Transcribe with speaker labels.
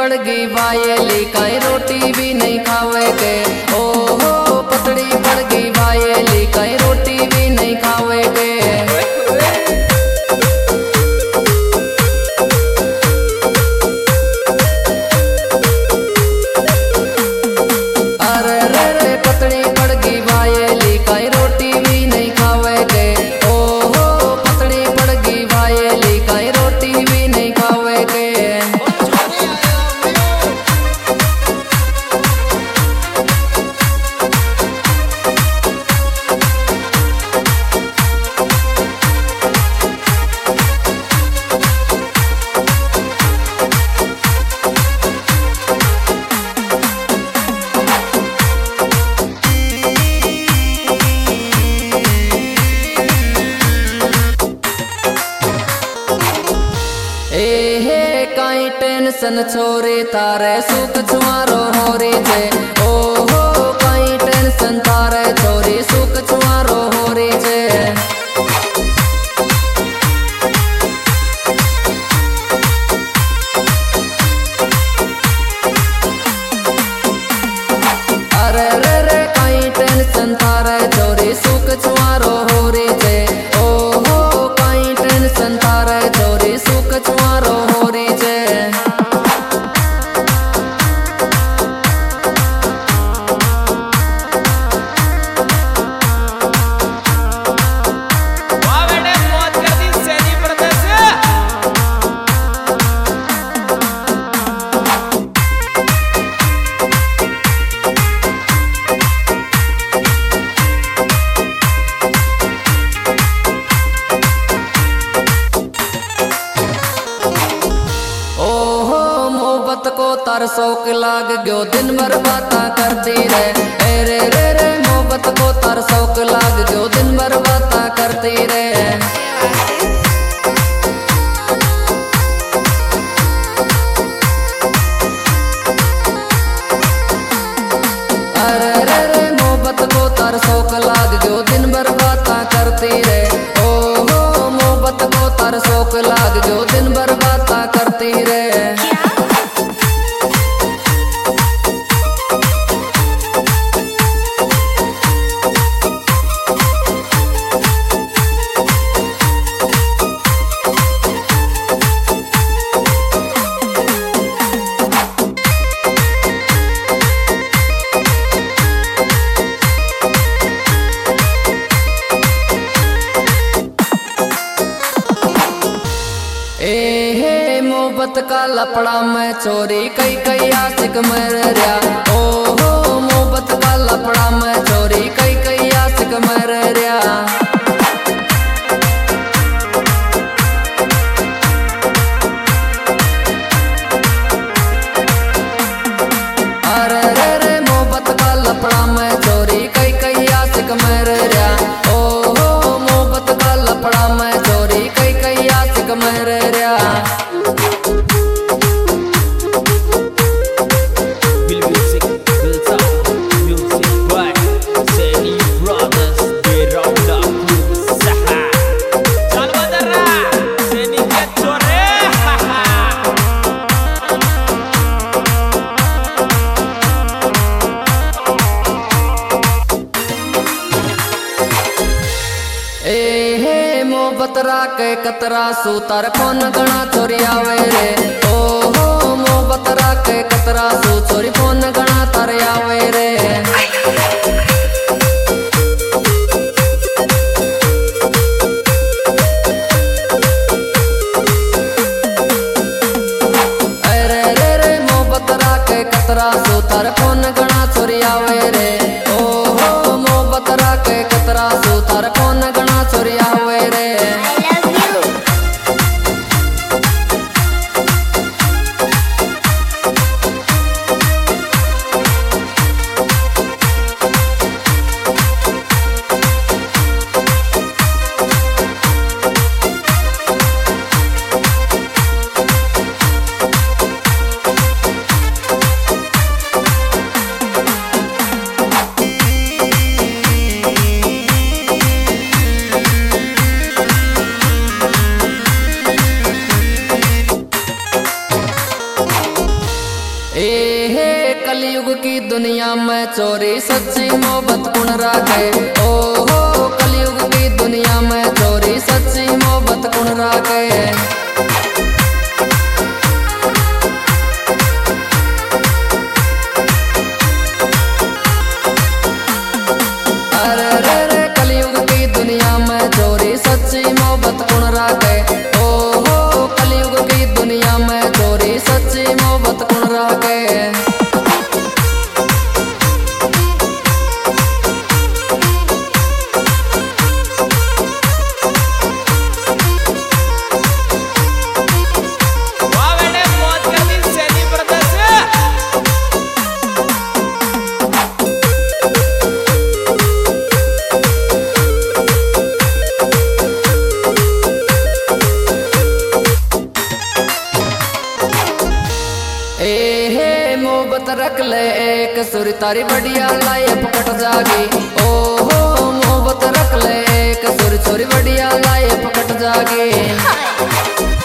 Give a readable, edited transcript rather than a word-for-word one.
Speaker 1: पड़ गई बायली कहीं रोटी भी नहीं खावे के। ओ हो पतड़ी पड़ गई बायली कहीं रोटी भी नहीं खावे के। अरे रे रे पतड़ी पड़ गई बायली कहीं रोटी भी नहीं खावे के। ओ हो पतड़ी पड़ गई बायली कहीं रोटी भी नहीं खावे के। काई टेंशन छोरी तारे सुख छुआरो हो री छे। ओ हो काई टेंशन तारे छोरी सुख छुआरो हो री छे। अरे रे रे काई टेंशन तारे छोरी सुख छुआरो हो री छे। ओ हो काई टेंशन तारे छोरी सुख छुआरो हो री छे। को तार शौक लाग गयो दिन भर बाता करती रे। रे रे रे मोहब्बत को तार शौक लाग गयो दिन भर बाता करती रे। अरे रे रे मोहब्बत को तार शौक लाग गयो दिन भर बाता करती रे। ओ हो मोहब्बत को तार शौक लाग गयो दिन भर बाता करती रे। मोहब्बत का लपड़ा में चोरी कई कई आशिक मर रहा। ओ हो मोहब्बत का लपड़ा में चोरी कई कई आशिक मर रहा। अरे रे रे मोहब्बत का लपड़ा में चोरी कई कई आशिक मर रहा। ओ हो मोहब्बत का लपड़ा में चोरी कई कई आशिक मर रहा। मोहब्बतरा के कतरा सूतर फोन गणा चोरी आवे रे। ओ हो मोहब्बतरा के कतरा सू चोरी फोन गणा तर आवे रे। अरे रे रे मोहब्बतरा के कतरा सूतर फोन गणा चोरी आवे रे। ओ हो मोहब्बतरा के कतरा सूतर फोन गणा चोरी आवे रे। ए हे कलयुग की दुनिया में चोरी सच्ची मोहब्बत कुण राखे। ओ हो कलयुग की दुनिया में चोरी सच्ची मोहब्बत कुण राखे। अरे रे रे कलयुग की दुनिया में चोरी सच्ची मोहब्बत कुण राखे। ओ हो कलयुग की दुनिया में चोरी सच्ची मोहब्बत कुण राखे। मोहब्बत रख ले एक सुर तारी बढ़िया लाए पकट जागी। ओ हो मोहब्बत रख ले एक सुर छोरी बढ़िया लाए पकट जागी।